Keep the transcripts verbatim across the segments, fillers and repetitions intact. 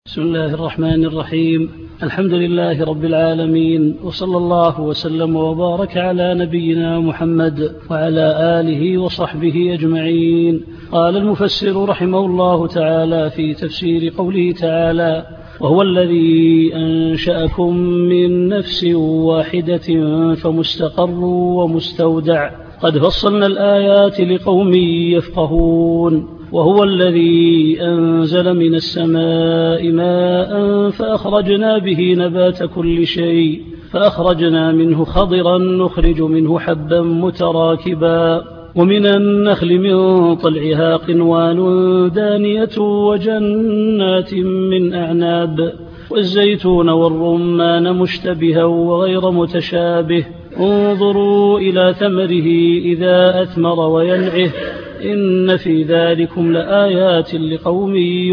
بسم الله الرحمن الرحيم. الحمد لله رب العالمين، وصلى الله وسلم وبارك على نبينا محمد وعلى آله وصحبه أجمعين. قال المفسر رحمه الله تعالى في تفسير قوله تعالى: وهو الذي أنشأكم من نفس واحدة فمستقر ومستودع. قد فصلنا الآيات لقوم يفقهون. وهو الذي أنزل من السماء ماء فأخرجنا به نبات كل شيء فأخرجنا منه خضرا نخرج منه حبا متراكبا ومن النخل من طلعها قنوان دانية وجنات من أعناب والزيتون والرمان مشتبها وغير متشابه انظروا إلى ثمره إذا أثمر وينعه إن في ذلكم لآيات لقوم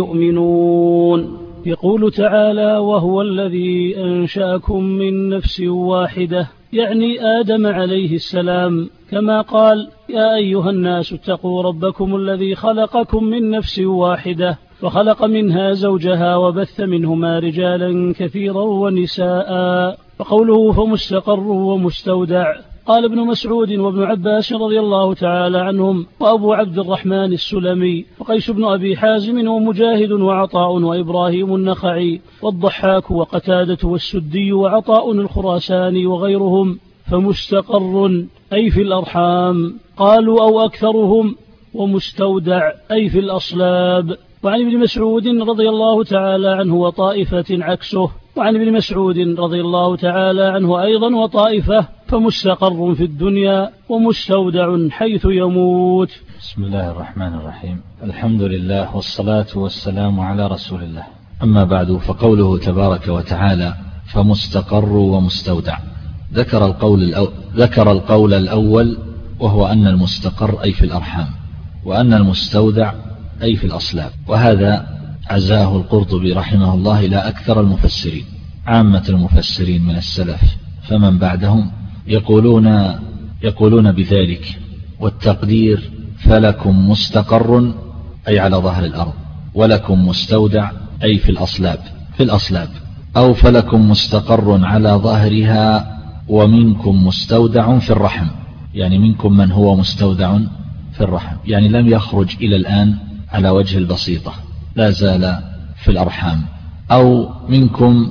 يؤمنون. يقول تعالى: وهو الذي أنشأكم من نفس واحدة، يعني آدم عليه السلام، كما قال: يا أيها الناس اتقوا ربكم الذي خلقكم من نفس واحدة وخلق منها زوجها وبث منهما رجالا كثيرا ونساء. فقوله فمستقر ومستودع. قال ابن مسعود وابن عباس رضي الله تعالى عنهم وأبو عبد الرحمن السلمي وقيس بن أبي حازم ومجاهد وعطاء وإبراهيم النخعي والضحاك وقتادة والسدي وعطاء الخراساني وغيرهم: فمستقر أي في الأرحام، قالوا أو أكثرهم، ومستودع أي في الأصلاب. وعن ابن مسعود رضي الله تعالى عنه وطائفة عكسه. وعن ابن مسعود رضي الله تعالى عنه أيضا وطائفة: فمستقر في الدنيا ومستودع حيث يموت. بسم الله الرحمن الرحيم. الحمد لله والصلاة والسلام على رسول الله. أما بعد، فقوله تبارك وتعالى: فمستقر ومستودع، ذكر القول الأول, ذكر القول الأول وهو أن المستقر أي في الأرحام، وأن المستودع أي في الأصلاب. وهذا عزاه القرطبي رحمه الله إلى أكثر المفسرين. عامة المفسرين من السلف فمن بعدهم يقولون يقولون بذلك، والتقدير: فلكم مستقر أي على ظهر الأرض، ولكم مستودع أي في الأصلاب في الأصلاب أو فلكم مستقر على ظهرها ومنكم مستودع في الرحم، يعني منكم من هو مستودع في الرحم، يعني لم يخرج إلى الآن على وجه البسيطة، لا زال في الأرحام. أو منكم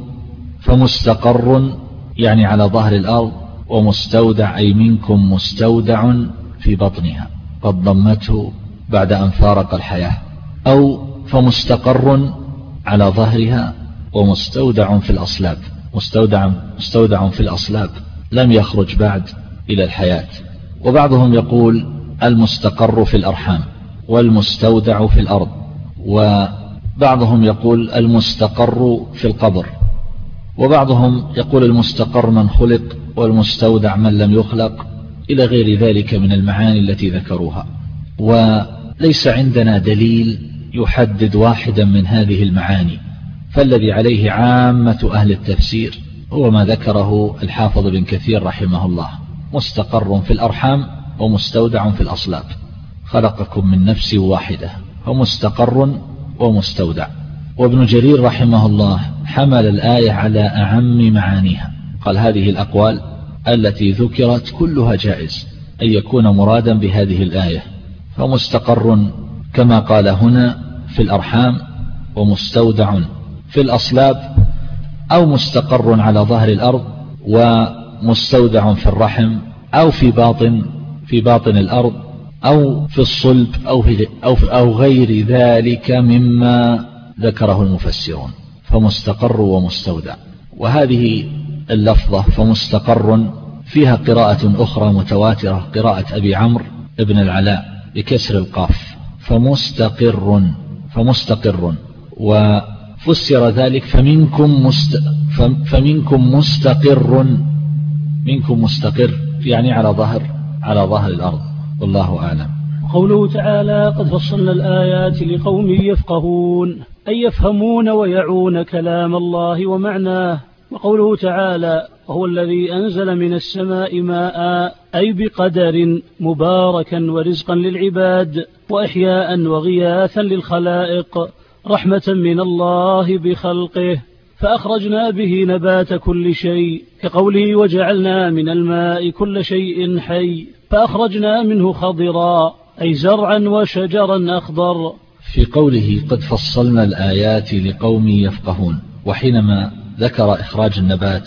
فمستقر يعني على ظهر الأرض، ومستودع أي منكم مستودع في بطنها قد ضمته بعد أن فارق الحياة. أو فمستقر على ظهرها ومستودع في الأصلاب، مستودع, مستودع في الأصلاب لم يخرج بعد إلى الحياة. وبعضهم يقول المستقر في الأرحام والمستودع في الأرض، وبعضهم يقول المستقر في القبر، وبعضهم يقول المستقر من خلق والمستودع من لم يخلق، إلى غير ذلك من المعاني التي ذكروها. وليس عندنا دليل يحدد واحدا من هذه المعاني، فالذي عليه عامة أهل التفسير هو ما ذكره الحافظ بن كثير رحمه الله: مستقر في الأرحام ومستودع في الأصلاب، خلقكم من نفس واحدة، فمستقر ومستودع. وابن جرير رحمه الله حمل الآية على أعم معانيها، قال: هذه الأقوال التي ذكرت كلها جائز أن يكون مرادا بهذه الآية، فمستقر كما قال هنا في الأرحام، ومستودع في الأصلاب، أو مستقر على ظهر الأرض ومستودع في الرحم، أو في باطن في باطن الأرض، أو في الصلب، أو, في أو, أو غير ذلك مما ذكره المفسرون. فمستقر ومستودع. وهذه اللفظة فمستقر فيها قراءة أخرى متواترة، قراءة أبي عمرو ابن العلاء بكسر القاف: فمستقر فمستقر وفسر ذلك فمنكم, مست فمنكم مستقر، منكم مستقر يعني على ظهر على ظهر الأرض، والله أعلم. قوله تعالى: قد فصلنا الآيات لقوم يفقهون، أي يفهمون ويعون كلام الله ومعناه. وقوله تعالى: وهو الذي أنزل من السماء ماء، أي بقدر مباركا ورزقا للعباد وإحياء وغياثا للخلائق رحمة من الله بخلقه، فأخرجنا به نبات كل شيء، كقوله وجعلنا من الماء كل شيء حي، فأخرجنا منه خضرا أي زرعا وشجرا أخضر. في قوله قد فصلنا الآيات لقوم يفقهون، وحينما ذكر إخراج النبات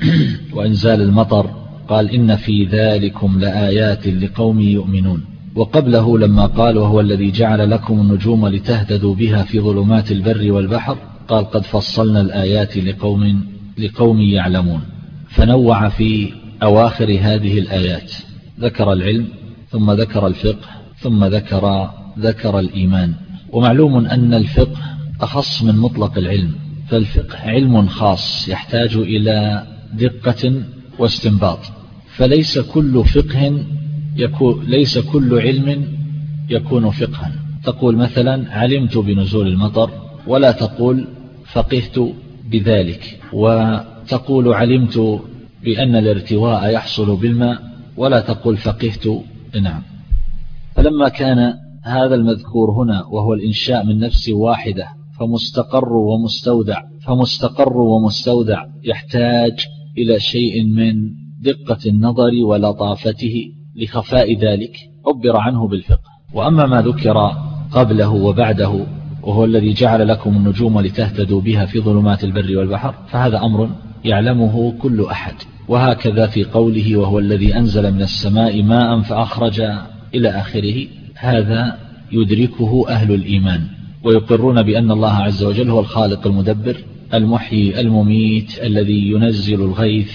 وإنزال المطر قال إن في ذلكم لآيات لقوم يؤمنون. وقبله لما قال وهو الذي جعل لكم النجوم لتهتدوا بها في ظلمات البر والبحر قال قد فصلنا الآيات لقوم, لقوم يعلمون. فنوع في أواخر هذه الآيات، ذكر العلم ثم ذكر الفقه ثم ذكر, ذكر الإيمان. ومعلوم أن الفقه أخص من مطلق العلم، فالفقه علم خاص يحتاج إلى دقة واستنباط، فليس كل فقه يكون ليس كل علم يكون فقها. تقول مثلا علمت بنزول المطر ولا تقول فقهت بذلك، وتقول علمت بأن الارتواء يحصل بالماء ولا تقول فقهت. نعم. فلما كان هذا المذكور هنا وهو الإنشاء من نفس واحدة فمستقر ومستودع فمستقر ومستودع يحتاج إلى شيء من دقة النظر ولطافته لخفاء ذلك عبر عنه بالفقه. وأما ما ذكر قبله وبعده وهو الذي جعل لكم النجوم لتهتدوا بها في ظلمات البر والبحر فهذا أمر يعلمه كل أحد. وهكذا في قوله وهو الذي أنزل من السماء ماء فأخرج إلى آخره، هذا يدركه أهل الإيمان ويقرون بأن الله عز وجل هو الخالق المدبر المحيي المميت الذي ينزل الغيث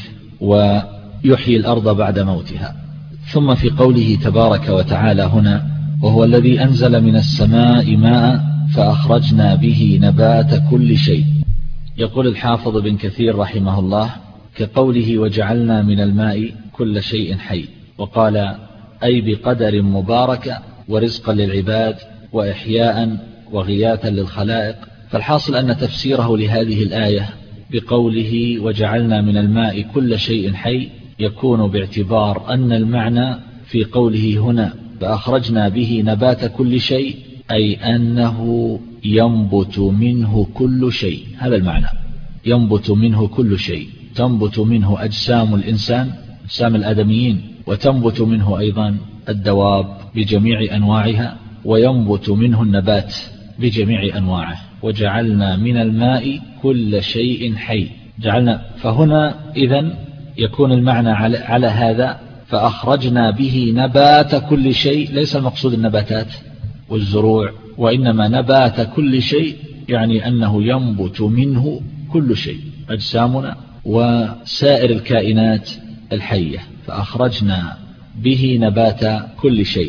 ويحيي الأرض بعد موتها. ثم في قوله تبارك وتعالى هنا وهو الذي أنزل من السماء ماء فأخرجنا به نبات كل شيء، يقول الحافظ بن كثير رحمه الله كقوله وجعلنا من الماء كل شيء حي، وقال أي بقدر مبارك ورزقا للعباد وإحياء وغياثا للخلائق. فالحاصل أن تفسيره لهذه الآية بقوله وجعلنا من الماء كل شيء حي يكون باعتبار أن المعنى في قوله هنا فأخرجنا به نبات كل شيء أي أنه ينبت منه كل شيء. هذا المعنى، ينبت منه كل شيء، تنبت منه أجسام الإنسان أجسام الآدميين، وتنبت منه أيضا الدواب بجميع أنواعها، وينبت منه النبات بجميع أنواعه. وجعلنا من الماء كل شيء حي، جعلنا. فهنا إذن يكون المعنى على, على هذا فأخرجنا به نبات كل شيء، ليس المقصود النباتات والزروع، وإنما نبات كل شيء يعني أنه ينبت منه كل شيء أجسامنا وسائر الكائنات الحية، فأخرجنا به نبات كل شيء.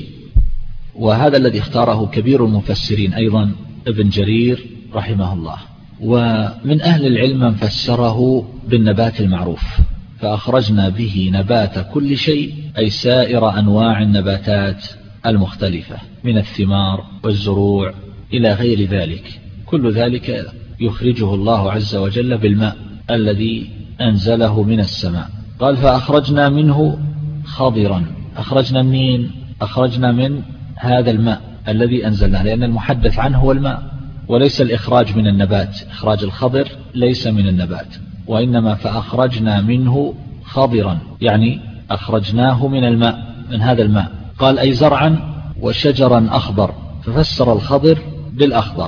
وهذا الذي اختاره كبير المفسرين أيضا ابن جرير رحمه الله. ومن أهل العلم من فسره بالنبات المعروف، فأخرجنا به نبات كل شيء أي سائر أنواع النباتات المختلفة من الثمار والزروع إلى غير ذلك، كل ذلك يخرجه الله عز وجل بالماء الذي أنزله من السماء. قال فأخرجنا منه خضرا، أخرجنا منين؟ أخرجنا من هذا الماء الذي أنزلناه، لأن المحدث عنه هو الماء وليس الإخراج من النبات. إخراج الخضر ليس من النبات، وإنما فأخرجنا منه خضرا يعني أخرجناه من الماء، من هذا الماء. قال أي زرعا وشجرا أخضر، ففسر الخضر بالأخضر.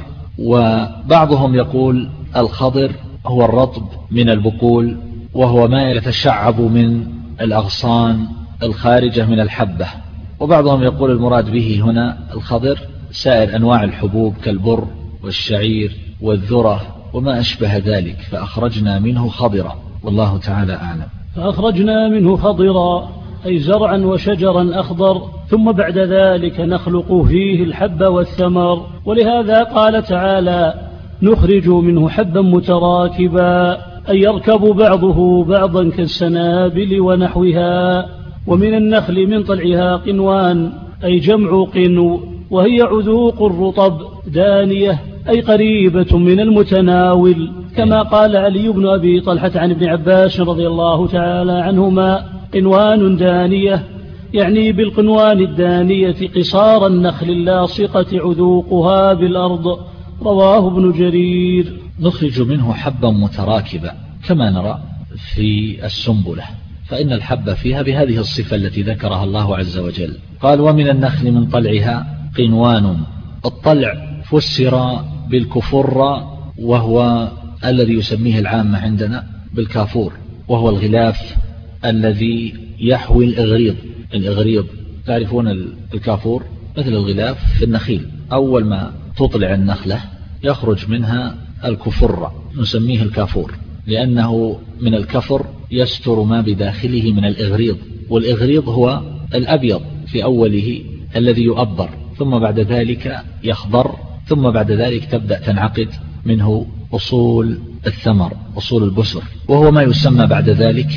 وبعضهم يقول الخضر هو الرطب من البقول، وهو ما يتشعب من الأغصان الخارجة من الحبة. وبعضهم يقول المراد به هنا الخضر سائر أنواع الحبوب كالبر والشعير والذرة وما أشبه ذلك، فأخرجنا منه خضرا، والله تعالى أعلم. فأخرجنا منه خضرا أي زرعا وشجرا أخضر، ثم بعد ذلك نخلق فيه الحب والثمر. ولهذا قال تعالى نخرج منه حبا متراكبا أي يركب بعضه بعضا كالسنابل ونحوها. ومن النخل من طلعها قنوان أي جمع قنو، وهي عذوق الرطب دانية أي قريبة من المتناول، كما قال علي بن أبي طلحة عن ابن عباس رضي الله تعالى عنهما قنوان دانية، يعني بالقنوان الدانية قصار النخل اللاصقة عذوقها بالأرض، رواه ابن جرير. نخرج منه حبا متراكبا كما نرى في السنبلة، فإن الحب فيها بهذه الصفة التي ذكرها الله عز وجل. قال ومن النخل من طلعها قنوان. الطلع فسر بالكفر، وهو الذي يسميه العامة عندنا بالكافور، وهو الغلاف الذي يحوي الإغريض. الإغريض تعرفون الكافور مثل الغلاف في النخيل، أول ما تطلع النخلة يخرج منها الكفر، نسميه الكافور، لأنه من الكفر يستر ما بداخله من الإغريض. والإغريض هو الأبيض في أوله الذي يؤبر، ثم بعد ذلك يخضر، ثم بعد ذلك تبدأ تنعقد منه أصول الثمر، أصول البسر، وهو ما يسمى بعد ذلك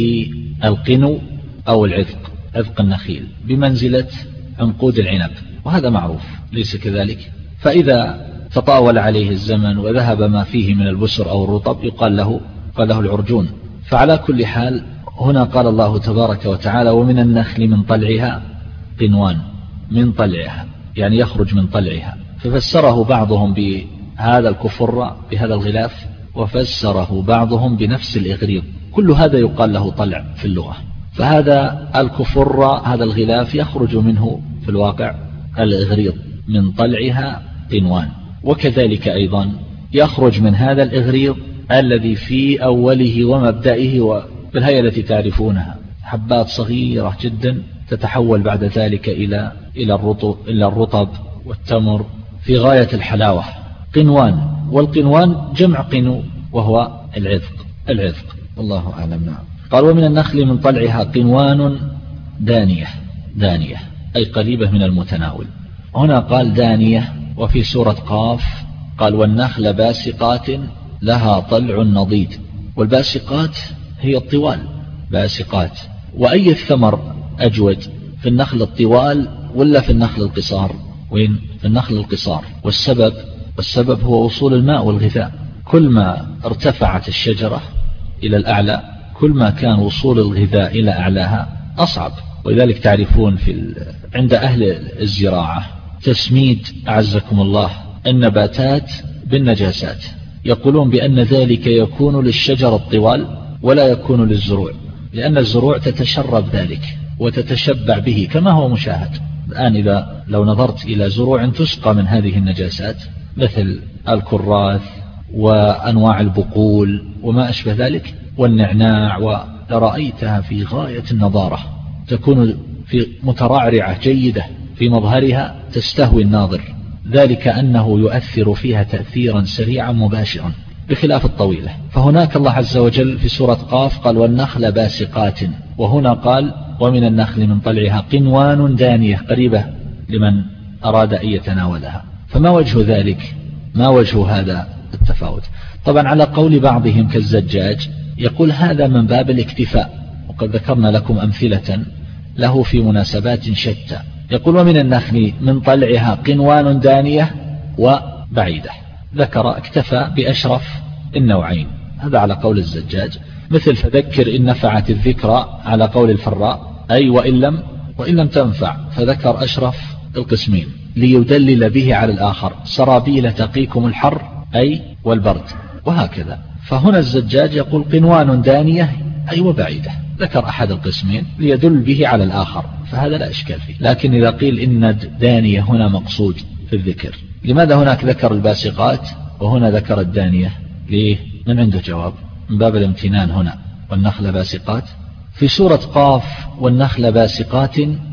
بالقنو أو العذق، عذق النخيل، بمنزلة عنقود العنب، وهذا معروف ليس كذلك. فإذا تطاول عليه الزمن وذهب ما فيه من البسر أو الرطب يقال له قال له العرجون. فعلى كل حال هنا قال الله تبارك وتعالى ومن النخل من طلعها قنوان، من طلعها يعني يخرج من طلعها، ففسره بعضهم بهذا الكفر بهذا الغلاف، وفسره بعضهم بنفس الإغريض. كل هذا يقال له طلع في اللغة. فهذا الكفر هذا الغلاف يخرج منه في الواقع الإغريض، من طلعها قنوان. وكذلك أيضا يخرج من هذا الإغريض الذي في أوله ومبدئه وبالهيئة التي تعرفونها، حبات صغيرة جدا تتحول بعد ذلك إلى إلى الرطب, إلى الرطب والتمر في غاية الحلاوة. قنوان، والقنوان جمع قنو وهو العذق العذق والله أعلم. نعم. قال ومن النخل من طلعها قنوان دانية، دانية أي قريبة من المتناول. هنا قال دانية، وفي سورة قاف قال والنخل باسقات لها طلع نضيد. والباسقات هي الطوال، باسقات. وأي الثمر أجود، في النخل الطوال ولا في النخل القصار؟ وين؟ في النخل القصار. والسبب والسبب هو وصول الماء والغذاء. كل ما ارتفعت الشجرة إلى الأعلى كل ما كان وصول الغذاء إلى أعلاها أصعب. ولذلك تعرفون في عند أهل الزراعة تسميد أعزكم الله النباتات بالنجاسات، يقولون بأن ذلك يكون للشجر الطوال ولا يكون للزروع، لأن الزروع تتشرب ذلك وتتشبع به كما هو مشاهد الآن. إذا لو نظرت إلى زروع تسقى من هذه النجاسات مثل الكراث وأنواع البقول وما أشبه ذلك والنعناع، ولرأيتها في غاية النضارة، تكون في مترعرعة جيدة في مظهرها تستهوي الناظر، ذلك أنه يؤثر فيها تأثيرا سريعا مباشرا بخلاف الطويلة. فهناك الله عز وجل في سورة قاف قال والنخل باسقات، وهنا قال ومن النخل من طلعها قنوان دانية قريبة لمن أراد أن يتناولها. فما وجه ذلك؟ ما وجه هذا التفاوت؟ طبعا على قول بعضهم كالزجاج يقول هذا من باب الاكتفاء، وقد ذكرنا لكم أمثلة له في مناسبات شتى. يقول ومن النخل من طلعها قنوان دانية وبعيدة، ذكر اكتفى بأشرف النوعين، هذا على قول الزجاج. مثل فذكر إن نفعت الذكرى على قول الفراء، أي وإن لم, وإن لم تنفع، فذكر أشرف القسمين ليدلل به على الآخر، سرابيل تقيكم الحر أي والبرد، وهكذا. فهنا الزجاج يقول قنوان دانية أي وبعيدة، ذكر أحد القسمين ليدل به على الآخر، فهذا لا إشكال فيه. لكن إذا قيل إن دانية هنا مقصود في الذكر، لماذا هناك ذكر الباسقات وهنا ذكر الدانية؟ ليه؟ من عنده جواب؟ من باب الامتنان هنا. والنخل باسقات في سورة قاف والنخل باسقات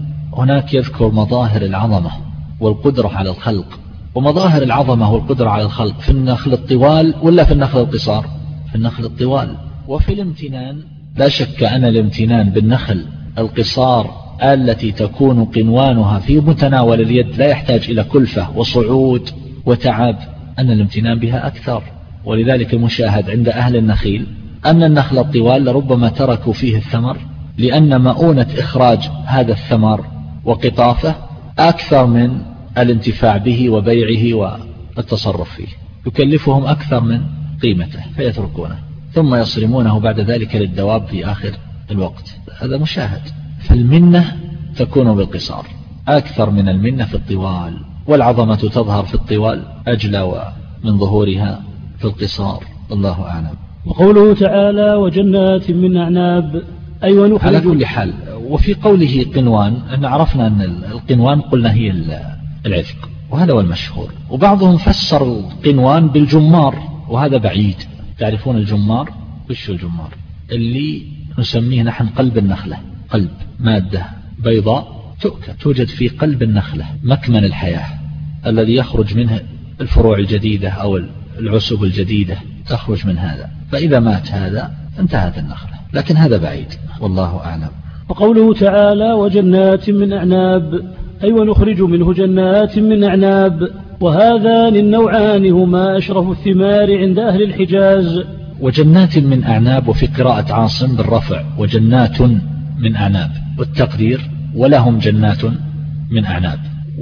هناك يذكر مظاهر العظمة والقدرة على الخلق. ومظاهر العظمة والقدرة على الخلق في النخل الطوال ولا في النخل القصار؟ في النخل الطوال. وفي الامتنان لا شك أن الامتنان بالنخل القصار التي تكون قنوانها في متناول اليد لا يحتاج إلى كلفة وصعود وتعب، أن الامتنان بها أكثر. ولذلك المشاهد عند أهل النخيل أن النخل الطوال لربما تركوا فيه الثمر لأن مؤونة إخراج هذا الثمر وقطافه أكثر من الانتفاع به وبيعه والتصرف فيه، يكلفهم أكثر من قيمته فيتركونه، ثم يصرمونه بعد ذلك للدواب في آخر الوقت. هذا مشاهد. فالمنة تكون بالقصار أكثر من المنة في الطوال. والعظمة تظهر في الطوال أجلى من ظهورها في القصار. الله أعلم. وقوله تعالى وجنات من أعناب أي ونخرج. على كل حال وفي قوله قنوان أن عرفنا أن القنوان قلنا هي العذق وهذا هو المشهور، وبعضهم فسر القنوان بالجمار وهذا بعيد. تعرفون الجمار؟ وش الجمار؟ اللي نسميه نحن قلب النخلة، قلب مادة بيضاء تؤكل توجد في قلب النخلة، مكمن الحياة الذي يخرج منه الفروع الجديدة أو العصب الجديدة تخرج من هذا، فإذا مات هذا انتهت النخلة، لكن هذا بعيد والله أعلم. وقوله تعالى وجنات من أعناب أي ونخرج منه جنات من أعناب، وهذان النوعان هما أشرف الثمار عند أهل الحجاز. وجنات من أعناب، وفي قراءة عاصم بالرفع وجنات من أعناب، والتقدير ولهم جنات من أعناب،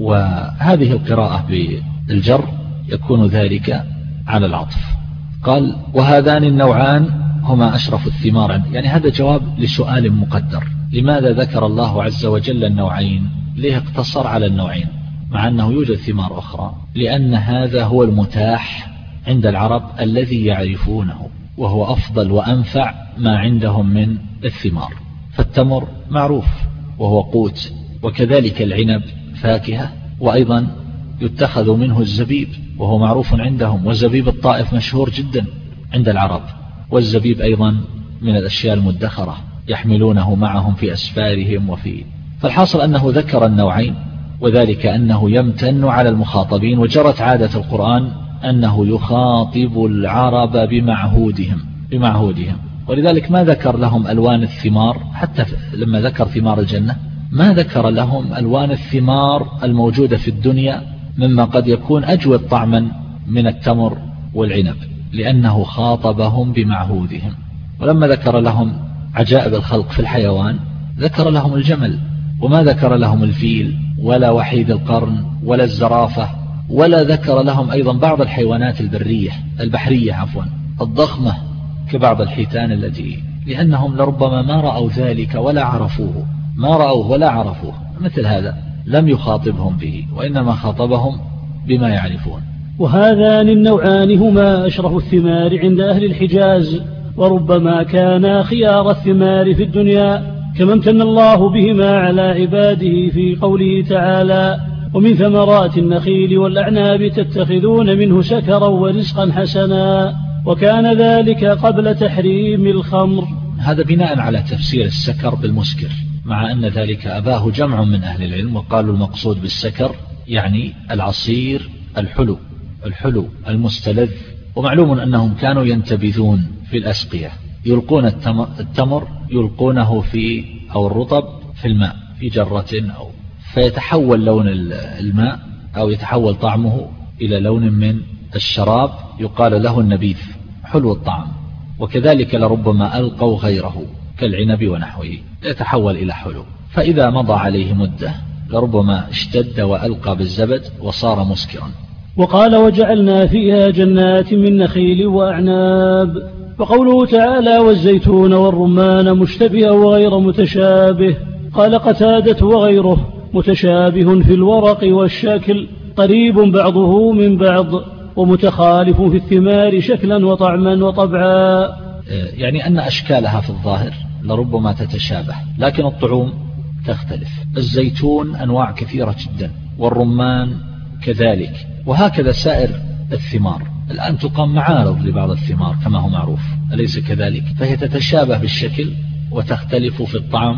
وهذه القراءة بالجر يكون ذلك على العطف. قال وهذان النوعان هما أشرف الثمار، يعني هذا جواب لسؤال مقدر، لماذا ذكر الله عز وجل النوعين؟ ليه اقتصر على النوعين مع أنه يوجد ثمار أخرى؟ لأن هذا هو المتاح عند العرب الذي يعرفونه، وهو أفضل وأنفع ما عندهم من الثمار. فالتمر معروف وهو قوت، وكذلك العنب فاكهة، وأيضا يتخذ منه الزبيب وهو معروف عندهم، وزبيب الطائف مشهور جدا عند العرب، والزبيب أيضا من الأشياء المدخرة يحملونه معهم في أسفارهم وفي. فالحاصل أنه ذكر النوعين، وذلك أنه يمتن على المخاطبين، وجرت عادة القرآن أنه يخاطب العرب بمعهودهم بمعهودهم ولذلك ما ذكر لهم ألوان الثمار، حتى لما ذكر ثمار الجنة ما ذكر لهم ألوان الثمار الموجودة في الدنيا مما قد يكون أجود طعما من التمر والعنب، لأنه خاطبهم بمعهودهم. ولما ذكر لهم عجائب الخلق في الحيوان ذكر لهم الجمل، وما ذكر لهم الفيل ولا وحيد القرن ولا الزرافة، ولا ذكر لهم أيضا بعض الحيوانات البرية البحرية عفوا الضخمة كبعض الحيتان التي، لأنهم لربما ما رأوا ذلك ولا عرفوه، ما رأوه ولا عرفوه، مثل هذا لم يخاطبهم به، وإنما خاطبهم بما يعرفون. وهذان النوعان هما أشرف الثمار عند أهل الحجاز، وربما كانا خيار الثمار في الدنيا، كما امتن الله بهما على عباده في قوله تعالى ومن ثمرات النخيل والأعناب تتخذون منه سكرا ورزقا حسنا، وكان ذلك قبل تحريم الخمر. هذا بناء على تفسير السكر بالمسكر، مع أن ذلك أباه جمع من أهل العلم، وقالوا المقصود بالسكر يعني العصير الحلو الحلو المستلذ. ومعلوم أنهم كانوا ينتبذون في الأسقية، يلقون التمر يلقونه في أو الرطب في الماء في جرة، أو فيتحول لون الماء أو يتحول طعمه إلى لون من الشراب يقال له النبيذ حلو الطعم. وكذلك لربما ألقوا غيره كالعنب ونحوه يتحول إلى حلو، فإذا مضى عليه مدة لربما اشتد وألقى بالزبد وصار مسكرا. وقال وجعلنا فيها جنات من نخيل وأعناب. وقوله تعالى والزيتون والرمان مشتبها وغير متشابه، قال قتادة وغيره متشابه في الورق والشكل، قريب بعضه من بعض، ومتخالف في الثمار شكلا وطعما وطبعا، يعني أن أشكالها في الظاهر لربما تتشابه لكن الطعوم تختلف. الزيتون أنواع كثيرة جدا، والرمان كذلك، وهكذا سائر الثمار. الآن تقام معارض لبعض الثمار كما هو معروف، أليس كذلك؟ فهي تتشابه بالشكل وتختلف في الطعم،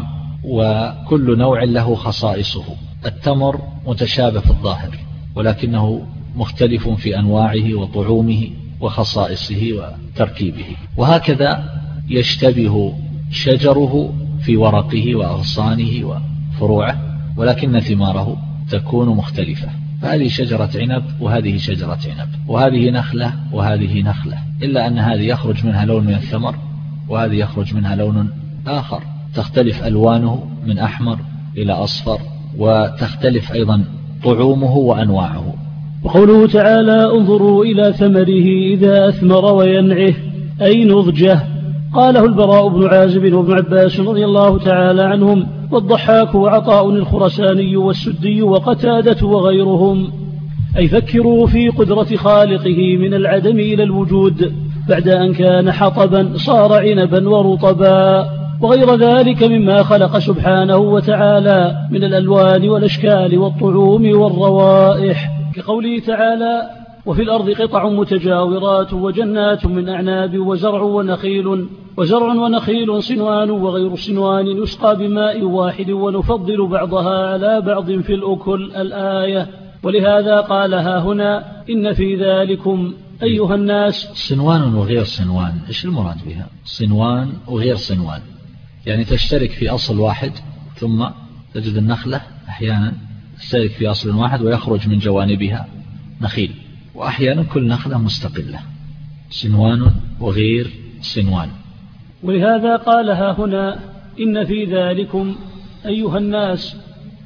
وكل نوع له خصائصه. التمر متشابه في الظاهر ولكنه مختلف في أنواعه وطعومه وخصائصه وتركيبه، وهكذا يشتبه شجره في ورقه وأغصانه وفروعه، ولكن ثماره تكون مختلفة. فهذه شجرة عنب وهذه شجرة عنب، وهذه نخلة وهذه نخلة، إلا أن هذه يخرج منها لون من الثمر وهذه يخرج منها لون آخر، تختلف ألوانه من أحمر إلى أصفر، وتختلف أيضا طعومه وأنواعه. وقوله تعالى انظروا إلى ثمره إذا أثمر وينعه أي نضجه، قاله البراء بن عازب وابن عباس رضي الله تعالى عنهم، والضحاك وعطاء الخرساني والسدي وقتادة وغيرهم. أي فكروا في قدرة خالقه من العدم إلى الوجود بعد أن كان حطبا صار عنبا ورطبا وغير ذلك مما خلق سبحانه وتعالى من الألوان والأشكال والطعوم والروائح، كقوله تعالى: وفي الأرض قطع متجاورات وجنات من أعناب وزرع ونخيل وزرع ونخيل صنوان وغير صنوان يسقى بماء واحد ونفضل بعضها على بعض في الأكل الآية. ولهذا قالها هنا: إن في ذلكم أيها الناس. صنوان وغير صنوان، إيش المراد بها؟ صنوان وغير صنوان يعني تشترك في أصل واحد، ثم تجد النخلة أحيانا تشترك في أصل واحد ويخرج من جوانبها نخيل، وأحيانا كل نخلة مستقلة. صنوان وغير صنوان. ولهذا قالها هنا: إن في ذلكم أيها الناس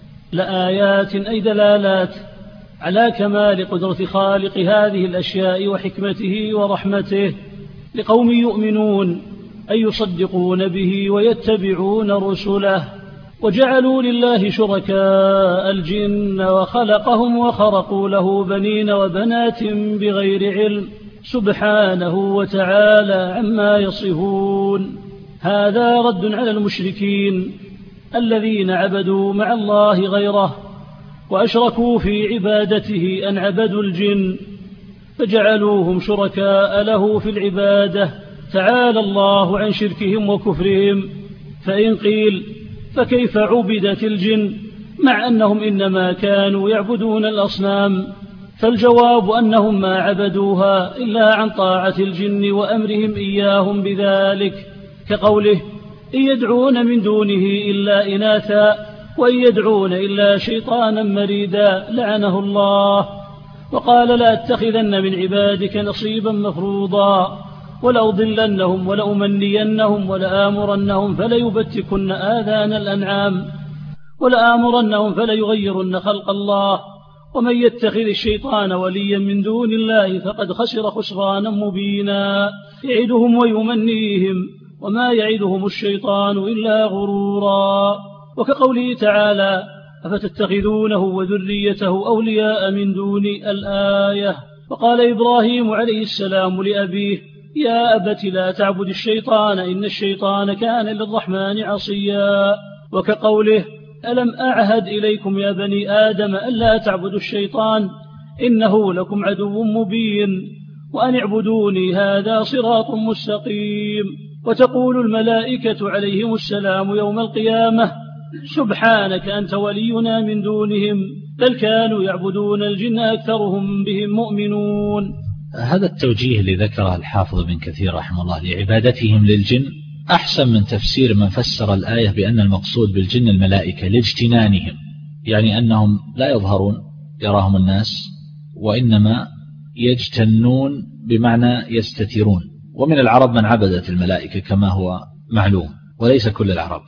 لآيات أي دلالات على كمال قدرة خالق هذه الأشياء وحكمته ورحمته لقوم يؤمنون أي يصدقون به ويتبعون رسله. وجعلوا لله شركاء الجن وخلقهم وخرقوا له بنين وبنات بغير علم سبحانه وتعالى عما يصفون. هذا رد على المشركين الذين عبدوا مع الله غيره وأشركوا في عبادته أن عبدوا الجن فجعلوهم شركاء له في العبادة، تعالى الله عن شركهم وكفرهم. فإن قيل: فكيف عبدت الجن مع أنهم إنما كانوا يعبدون الأصنام؟ فالجواب أنهم ما عبدوها إلا عن طاعة الجن وأمرهم إياهم بذلك، كقوله: إن يدعون من دونه إلا إناثا وإن يدعون إلا شيطانا مريدا لعنه الله. وقال: لا أتخذن من عبادك نصيبا مفروضا ولأضلنهم ولأمنينهم ولآمرنهم فليبتكن آذان الأنعام ولآمرنهم فليغيرن خلق الله ومن يتخذ الشيطان وليا من دون الله فقد خسر خسرانا مبينا يعدهم ويمنيهم وما يعدهم الشيطان إلا غرورا. وكقوله تعالى: أفتتخذونه وذريته أولياء من دوني الآية. وقال إبراهيم عليه السلام لأبيه: يا أبت لا تعبد الشيطان إن الشيطان كان للرحمن عصيا. وكقوله: ألم أعهد إليكم يا بني آدم ألا تعبدوا الشيطان إنه لكم عدو مبين وأن اعبدوني هذا صراط مستقيم. وتقول الملائكة عليهم السلام يوم القيامة: سبحانك أنت ولينا من دونهم بل كانوا يعبدون الجن أكثرهم بهم مؤمنون. هذا التوجيه اللي ذكره الحافظ بن كثير رحمه الله لعبادتهم للجن أحسن من تفسير من فسر الآية بأن المقصود بالجن الملائكة لاجتنانهم، يعني أنهم لا يظهرون يراهم الناس وإنما يجتنون بمعنى يستترون. ومن العرب من عبدت الملائكة كما هو معلوم وليس كل العرب،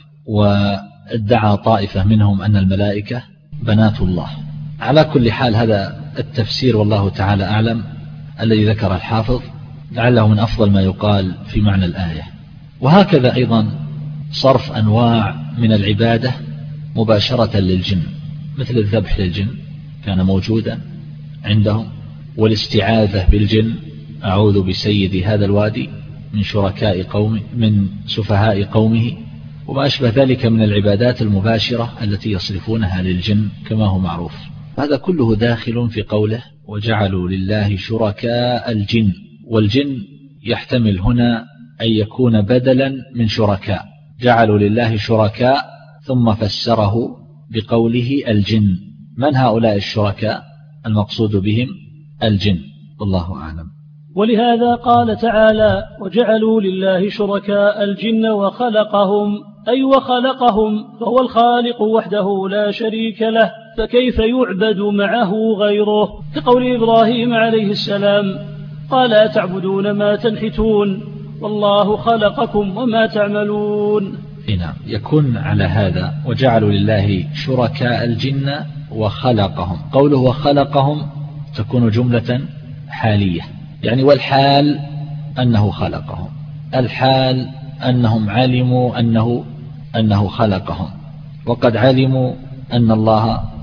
وادعى طائفة منهم أن الملائكة بنات الله. على كل حال هذا التفسير والله تعالى أعلم الذي ذكر الحافظ لعله من أفضل ما يقال في معنى الآية. وهكذا أيضا صرف أنواع من العبادة مباشرة للجن، مثل الذبح للجن كان موجودا عندهم، والاستعاذة بالجن: أعوذ بسيد هذا الوادي من شركاء قومه من سفهاء قومه، وما أشبه ذلك من العبادات المباشرة التي يصرفونها للجن كما هو معروف. هذا كله داخل في قوله: وجعلوا لله شركاء الجن. والجن يحتمل هنا أن يكون بدلا من شركاء، جعلوا لله شركاء ثم فسره بقوله الجن. من هؤلاء الشركاء؟ المقصود بهم الجن، والله أعلم. ولهذا قال تعالى: وجعلوا لله شركاء الجن وخلقهم، أي وخلقهم، فهو الخالق وحده لا شريك له، فكيف يعبد معه غيره؟ كقول إبراهيم عليه السلام: قال: أتعبدون ما تنحتون والله خلقكم وما تعملون. نعم، يكون على هذا: وجعلوا لله شركاء الجن وخلقهم. قوله وخلقهم تكون جملة حالية، يعني والحال أنه خلقهم، الحال أنهم علموا أنه, أنه خلقهم، وقد علموا أن الله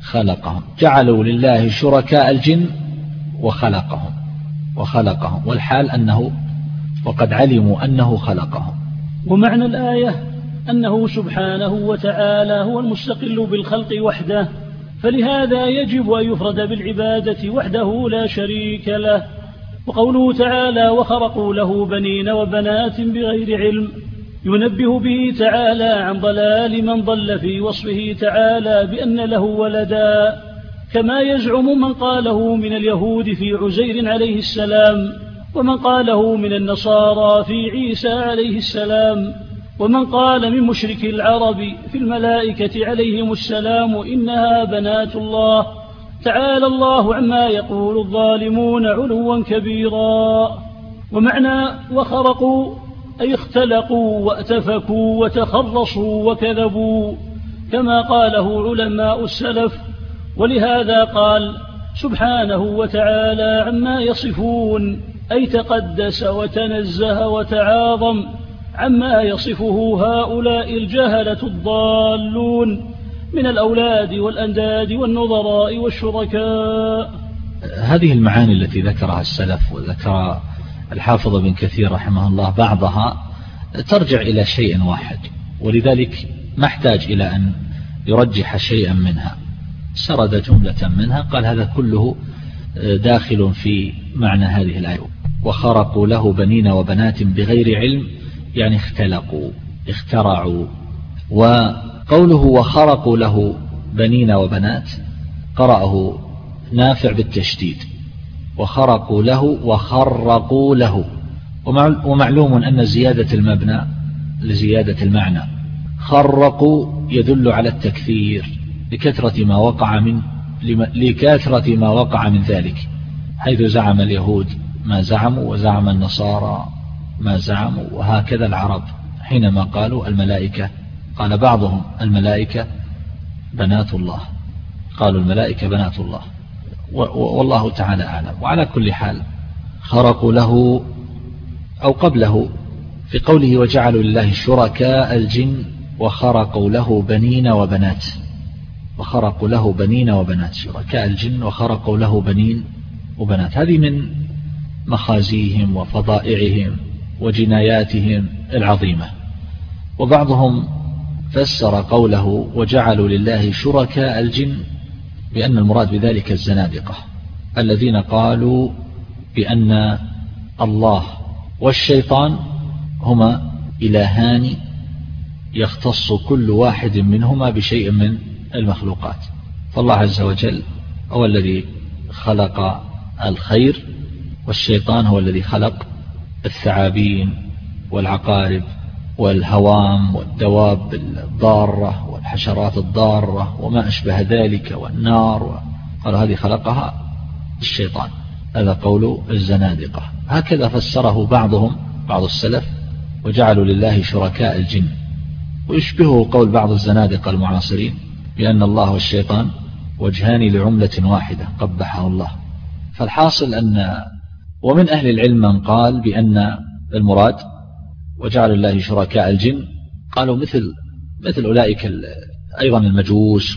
خلقهم. جعلوا لله شركاء الجن وخلقهم وخلقهم والحال أنه وقد علموا أنه خلقهم. ومعنى الآية أنه سبحانه وتعالى هو المستقل بالخلق وحده، فلهذا يجب أن يفرد بالعبادة وحده لا شريك له. وقوله تعالى وخرقوا له بنين وبنات بغير علم ينبه به تعالى عن ضلال من ضل في وصفه تعالى بأن له ولدا، كما يزعم من قاله من اليهود في عزير عليه السلام، ومن قاله من النصارى في عيسى عليه السلام، ومن قال من مشرك العرب في الملائكة عليهم السلام إنها بنات الله. تعالى الله عما يقول الظالمون علوا كبيرا. ومعنى وخرقوا أي اختلقوا واتفكوا وتخرصوا وكذبوا، كما قاله علماء السلف. ولهذا قال سبحانه وتعالى عما يصفون، أي تقدس وتنزه وتعاظم عما يصفه هؤلاء الجهلة الضالون من الأولاد والأنداد والنظراء والشركاء. هذه المعاني التي ذكرها السلف وذكر الحافظ بن كثير رحمه الله بعضها ترجع إلى شيء واحد، ولذلك ما احتاج إلى أن يرجح شيئا منها، سرد جملة منها قال هذا كله داخل في معنى هذه الآية. وخرقوا له بنين وبنات بغير علم يعني اختلقوا اخترعوا. وقوله وخرقوا له بنين وبنات قرأه نافع بالتشديد، وخرقوا له وخرقوا له. ومعلوم أن زيادة المبنى لزيادة المعنى. خرقوا يدل على التكثير لكثرة ما وقع من لكثرة ما وقع من ذلك، حيث زعم اليهود ما زعموا وزعم النصارى ما زعموا، وهكذا العرب حينما قالوا الملائكة، قال بعضهم الملائكة بنات الله، قالوا الملائكة بنات الله، والله تعالى أعلم. وعلى كل حال خرقوا له أو قبله في قوله وجعلوا لله شركاء الجن وخرقوا له بنين وبنات، وخرقوا له بنين وبنات، شركاء الجن وخرقوا له بنين وبنات، هذه من مخازيهم وفضائعهم وجناياتهم العظيمة. وبعضهم فسر قوله وجعلوا لله شركاء الجن بأن المراد بذلك الزنادقة الذين قالوا بأن الله والشيطان هما إلهان يختص كل واحد منهما بشيء من المخلوقات، فالله عز وجل هو الذي خلق الخير، والشيطان هو الذي خلق الثعابين والعقارب والهوام والدواب الضارة والحشرات الضارة وما أشبه ذلك والنار، قالوا هذه خلقها الشيطان. هذا قول الزنادقة. هكذا فسره بعضهم بعض السلف وجعلوا لله شركاء الجن، ويشبهه قول بعض الزنادقة المعاصرين بأن الله والشيطان وجهان لعملة واحدة قبحه الله. فالحاصل أن ومن أهل العلم من قال بأن المراد وجعلوا الله شركاء الجن، قالوا مثل مثل أولئك أيضا المجوس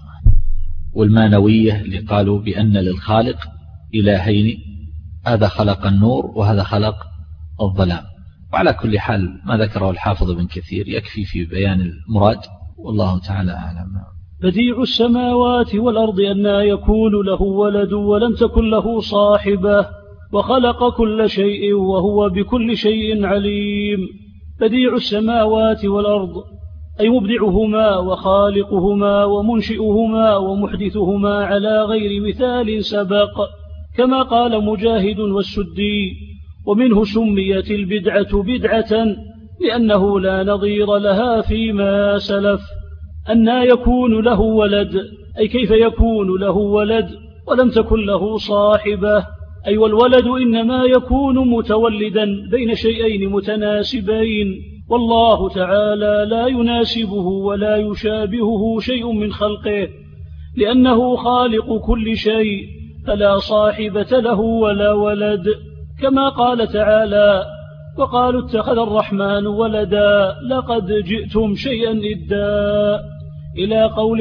والمانوية اللي قالوا بأن للخالق إلهين، هذا خلق النور وهذا خلق الظلام. وعلى كل حال ما ذكره الحافظ بن كثير يكفي في بيان المراد، والله تعالى أعلم. بديع السماوات والأرض أنى يكون له ولد ولم تكن له صاحبة وخلق كل شيء وهو بكل شيء عليم. بديع السماوات والأرض أي مبدعهما وخالقهما ومنشئهما ومحدثهما على غير مثال سبق، كما قال مجاهد والسدي. ومنه سميت البدعة بدعة لأنه لا نظير لها فيما سلف. أنى يكون له ولد أي كيف يكون له ولد ولم تكن له صاحبة، أي والولد إنما يكون متولدا بين شيئين متناسبين، والله تعالى لا يناسبه ولا يشابهه شيء من خلقه، لأنه خالق كل شيء فلا صاحبة له ولا ولد، كما قال تعالى وقالوا اتخذ الرحمن ولدا لقد جئتم شيئا إدا، إلى قوله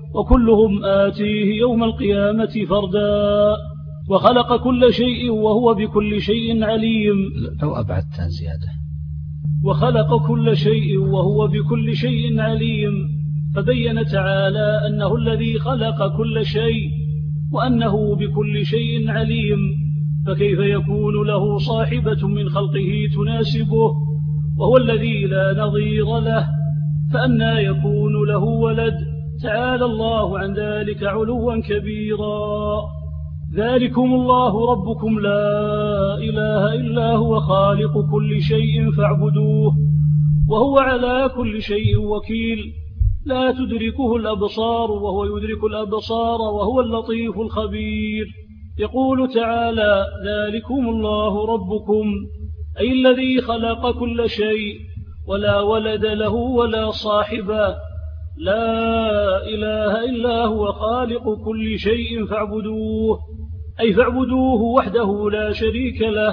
وكلهم آتيه يوم القيامة فردا وخلق كل شيء وهو بكل شيء عليم. لو أبعدتها زيادة. وخلق كل شيء وهو بكل شيء عليم، فبين تعالى أنه الذي خلق كل شيء وأنه بكل شيء عليم، فكيف يكون له صاحبة من خلقه تناسبه وهو الذي لا نظير له؟ فأنى يكون له ولد؟ تعالى الله عن ذلك علوا كبيرا. ذلكم الله ربكم لا إله إلا هو خالق كل شيء فاعبدوه وهو على كل شيء وكيل، لا تدركه الأبصار وهو يدرك الأبصار وهو اللطيف الخبير. يقول تعالى: ذلكم الله ربكم، أي الذي خلق كل شيء ولا ولد له ولا صاحبة، لا إله إلا هو خالق كل شيء فاعبدوه، أي فاعبدوه وحده لا شريك له،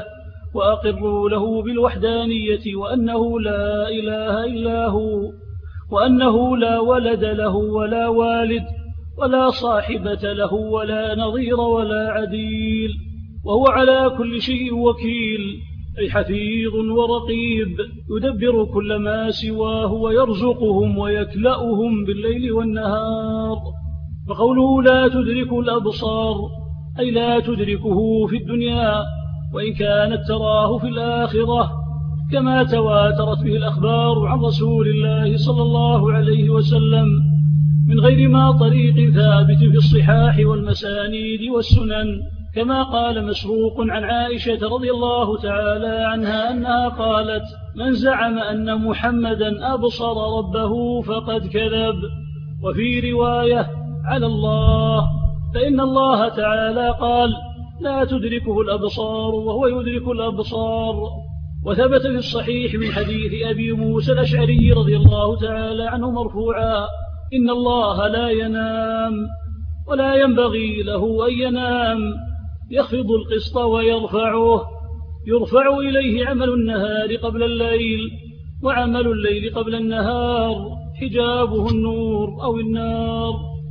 وأقروا له بالوحدانية وأنه لا إله إلا هو، وأنه لا ولد له ولا والد ولا صاحبة له ولا نظير ولا عديل، وهو على كل شيء وكيل، أي حفيظ ورقيب يدبر كل ما سواه ويرزقهم ويكلأهم بالليل والنهار. فقوله لا تدرك الأبصار أي لا تدركه في الدنيا، وإن كانت تراه في الآخرة، كما تواترت به الأخبار عن رسول الله صلى الله عليه وسلم من غير ما طريق ثابت في الصحاح والمسانيد والسنن، كما قال مسروق عن عائشة رضي الله تعالى عنها أنها قالت: من زعم أن محمدا أبصر ربه فقد كذب. وفي رواية: على الله، فإن الله تعالى قال: لا تدركه الأبصار وهو يدرك الأبصار. وثبت في الصحيح من حديث أبي موسى الأشعري رضي الله تعالى عنه مرفوعا: إن الله لا ينام ولا ينبغي له أن ينام، يخفض القسط ويرفعه، يرفع إليه عمل النهار قبل الليل وعمل الليل قبل النهار، حجابه النور أو النار،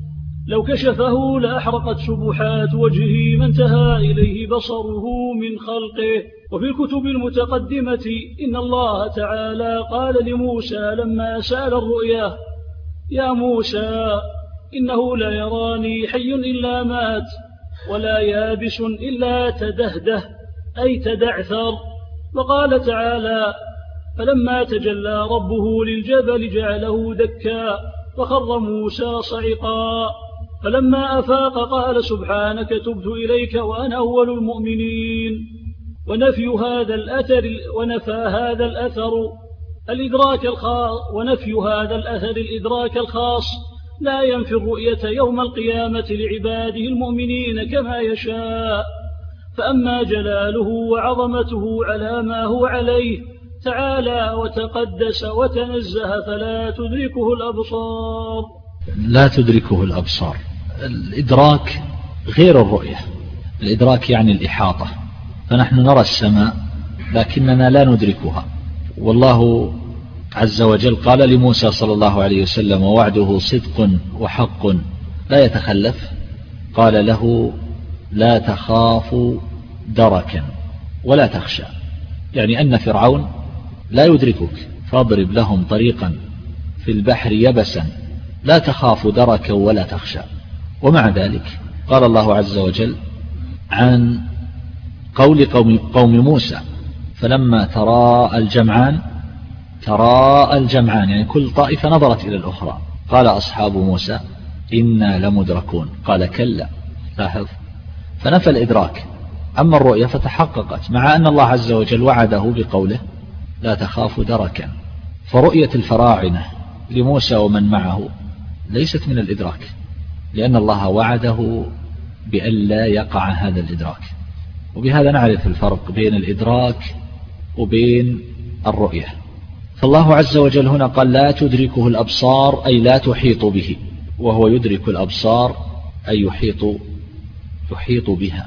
لو كشفه لأحرقت سبحات وجهه ما انتهى إليه بصره من خلقه. وفي الكتب المتقدمة إن الله تعالى قال لموسى لما سأل الرؤيا: يا موسى إنه لا يراني حي إلا مات ولا يابس إلا تدهده، أي تدعثر. وقال تعالى: فلما تجلى ربه للجبل جعله دكا وخر موسى صعقا، فلما أفاق قال: سبحانك تبت إليك وأنا أول المؤمنين. ونفي هذا الأثر ونفى هذا الأثر الإدراك الخاص ونفي هذا الأثر الإدراك الخاص لا ينفي الرؤية يوم القيامة لعباده المؤمنين كما يشاء. فأما جلاله وعظمته على ما هو عليه تعالى وتقدس وتنزه فلا تدركه الأبصار. لا تدركه الأبصار، الإدراك غير الرؤية. الإدراك يعني الإحاطة، فنحن نرى السماء لكننا لا ندركها. والله عز وجل قال لموسى صلى الله عليه وسلم: ووعده صدق وحق لا يتخلف، قال له: لا تخاف دركا ولا تخشى، يعني أن فرعون لا يدركك، فاضرب لهم طريقا في البحر يبسا لا تخاف دركا ولا تخشى. ومع ذلك قال الله عز وجل عن قول قوم, قوم موسى: فلما تراءى الجمعان تراءى الجمعان، يعني كل طائفة نظرت إلى الأخرى، قال أصحاب موسى: إنا لمدركون، قال: كلا. لاحظ، فنفى الإدراك. أما الرؤية فتحققت، مع أن الله عز وجل وعده بقوله: لا تخاف دركا. فرؤية الفراعنة لموسى ومن معه ليست من الإدراك، لأن الله وعده بأن لا يقع هذا الإدراك. وبهذا نعرف الفرق بين الإدراك وبين الرؤية. فالله عز وجل هنا قال: لا تدركه الأبصار، أي لا تحيط به، وهو يدرك الأبصار أي يحيط, يحيط بها.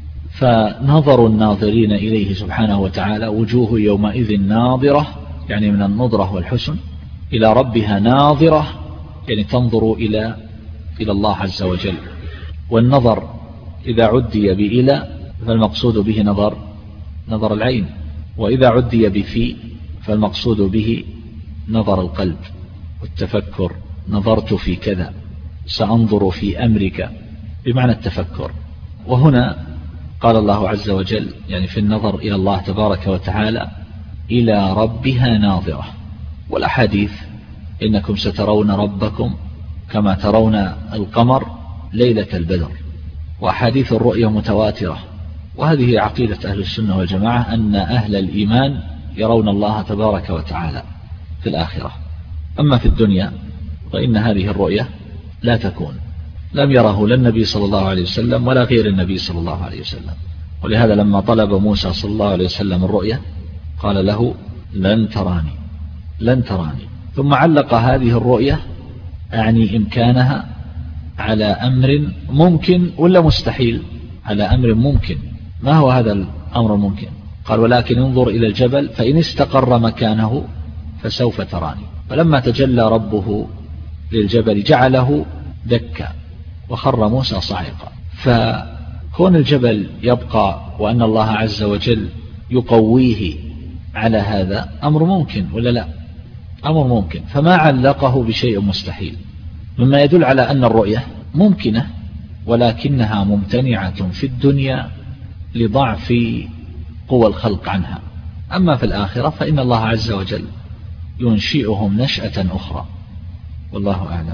فنظر الناظرين إليه سبحانه وتعالى وجوه يومئذ ناظرة، يعني من النظرة والحسن، إلى ربها ناظرة، يعني تنظر إلى إلى الله عز وجل. والنظر إذا عدي بإلى فالمقصود به نظر نظر العين، وإذا عدي بفي فالمقصود به نظر القلب والتفكر. نظرت في كذا، سأنظر في أمرك، بمعنى التفكر. وهنا قال الله عز وجل يعني في النظر إلى الله تبارك وتعالى إلى ربها ناظرة. والأحاديث إنكم سترون ربكم كما ترون القمر ليلة البدر، وأحاديث الرؤيا متواترة. وهذه عقيدة أهل السنة والجماعة أن أهل الإيمان يرون الله تبارك وتعالى في الآخرة. أما في الدنيا فإن هذه الرؤية لا تكون، لم يره لا النبي صلى الله عليه وسلم ولا غير النبي صلى الله عليه وسلم. ولهذا لما طلب موسى صلى الله عليه وسلم الرؤية قال له لن تراني لن تراني ثم علق هذه الرؤية يعني إمكانها على أمر ممكن ولا مستحيل؟ على أمر ممكن. ما هو هذا الأمر الممكن؟ قال ولكن انظر إلى الجبل فإن استقر مكانه فسوف تراني. فلما تجلى ربه للجبل جعله دكا وخر موسى صاعقا. فكون الجبل يبقى وأن الله عز وجل يقويه على هذا أمر ممكن ولا لا؟ أمر ممكن. فما علقه بشيء مستحيل، مما يدل على أن الرؤية ممكنة ولكنها ممتنعة في الدنيا لضعف قوى الخلق عنها. أما في الآخرة فإن الله عز وجل ينشئهم نشأة أخرى، والله أعلم.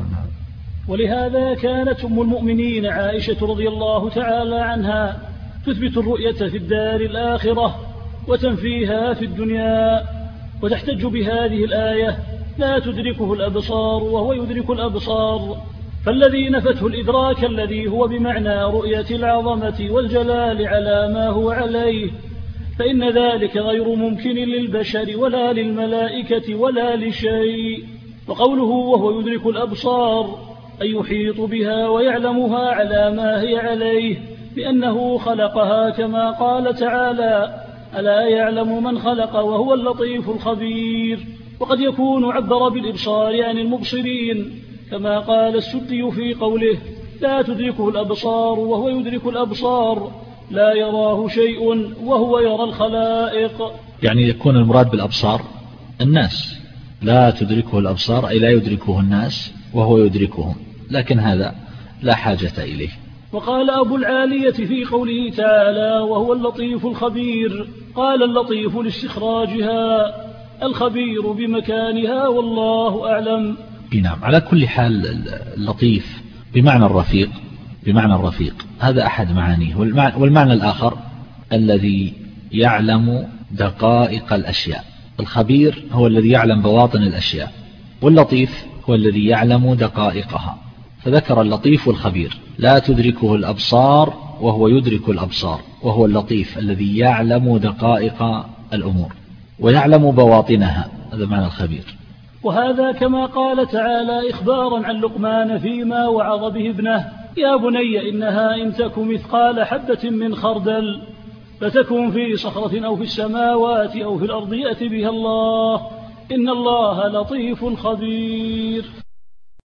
ولهذا كانت أم المؤمنين عائشة رضي الله تعالى عنها تثبت الرؤية في الدار الآخرة وتنفيها في الدنيا، وتحتج بهذه الآية لا تدركه الأبصار وهو يدرك الأبصار. فالذي نفته الإدراك الذي هو بمعنى رؤية العظمة والجلال على ما هو عليه، فإن ذلك غير ممكن للبشر ولا للملائكة ولا لشيء. وقوله وهو يدرك الأبصار أي يحيط بها ويعلمها على ما هي عليه، لأنه خلقها كما قال تعالى ألا يعلم من خلق وهو اللطيف الخبير. وقد يكون عبر بالإبصار عن المبصرين كما قال السدي في قوله لا تدركه الأبصار وهو يدرك الأبصار، لا يراه شيء وهو يرى الخلائق. يعني يكون المراد بالأبصار الناس، لا تدركه الأبصار أي لا يدركه الناس وهو يدركهم، لكن هذا لا حاجة إليه. وقال أبو العالية في قوله تعالى وهو اللطيف الخبير، قال اللطيف لاستخراجها، الخبير بمكانها، والله أعلم. نعم. على كل حال اللطيف بمعنى الرفيق، بمعنى الرفيق هذا أحد معانيه. والمعنى الآخر الذي يعلم دقائق الأشياء. الخبير هو الذي يعلم بواطن الأشياء، واللطيف هو الذي يعلم دقائقها. فذكر اللطيف والخبير. لا تدركه الأبصار وهو يدرك الأبصار، وهو اللطيف الذي يعلم دقائق الأمور ويعلم بواطنها، هذا معنى الخبير. وهذا كما قال تعالى إخبارا عن لقمان فيما وعظ به ابنه يا بني إنها إن تك مثقال حبة من خردل فتكن في صخرة أو في السماوات أو في الأرض يأتي بها الله إن الله لطيف خبير.